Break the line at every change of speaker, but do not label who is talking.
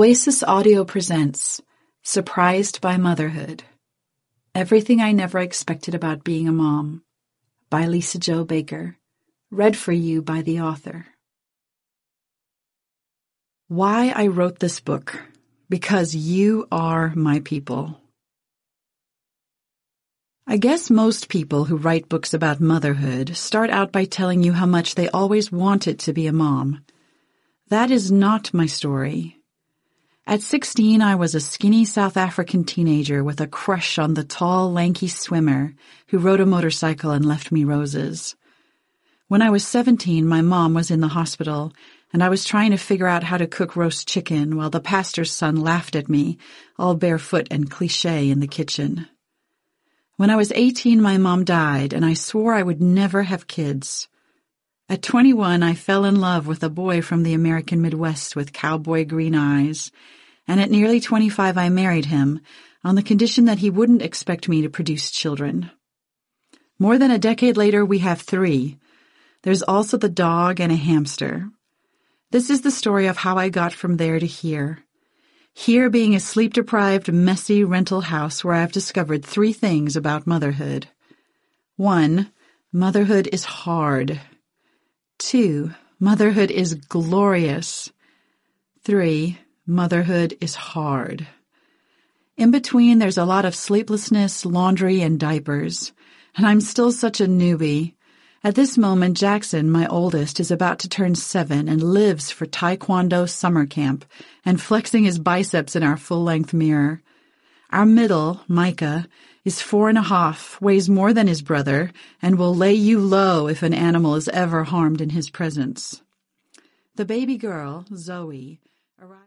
Oasis Audio presents Surprised by Motherhood. Everything I Never Expected About Being a Mom by Lisa Jo Baker. Read for you by the author. Why I wrote this book. Because you are my people. I guess most people who write books about motherhood start out by telling you how much they always wanted to be a mom. That is not my story. At 16, I was a skinny South African teenager with a crush on the tall, lanky swimmer who rode a motorcycle and left me roses. When I was 17, my mom was in the hospital, and I was trying to figure out how to cook roast chicken while the pastor's son laughed at me, all barefoot and cliché in the kitchen. When I was 18, my mom died, and I swore I would never have kids. At 21, I fell in love with a boy from the American Midwest with cowboy green eyes, and at nearly 25, I married him on the condition that he wouldn't expect me to produce children. More than a decade later, we have 3. There's also the dog and a hamster. This is the story of how I got from there to here. Here being a sleep-deprived, messy rental house where I've discovered 3 things about motherhood. 1, motherhood is hard. 2, motherhood is glorious. 3, motherhood is hard. In between, there's a lot of sleeplessness, laundry, and diapers. And I'm still such a newbie. At this moment, Jackson, my oldest, is about to turn 7 and lives for Taekwondo summer camp and flexing his biceps in our full-length mirror. Our middle, Micah, is 4.5, weighs more than his brother, and will lay you low if an animal is ever harmed in his presence. The baby girl, Zoe, arrived